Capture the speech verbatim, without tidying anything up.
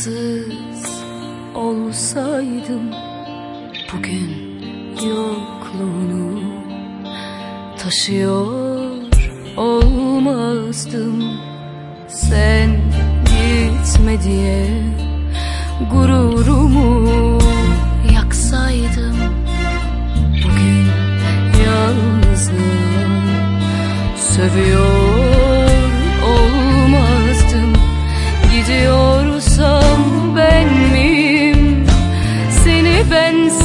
Sensiz olsaydım bugün yokluğunu taşıyor olmazdım. Sen gitme diye gururumu yaksaydım bugün yalnızlığım sövüyor olmazdım. Gidiyorsam ben miyim? Seni ben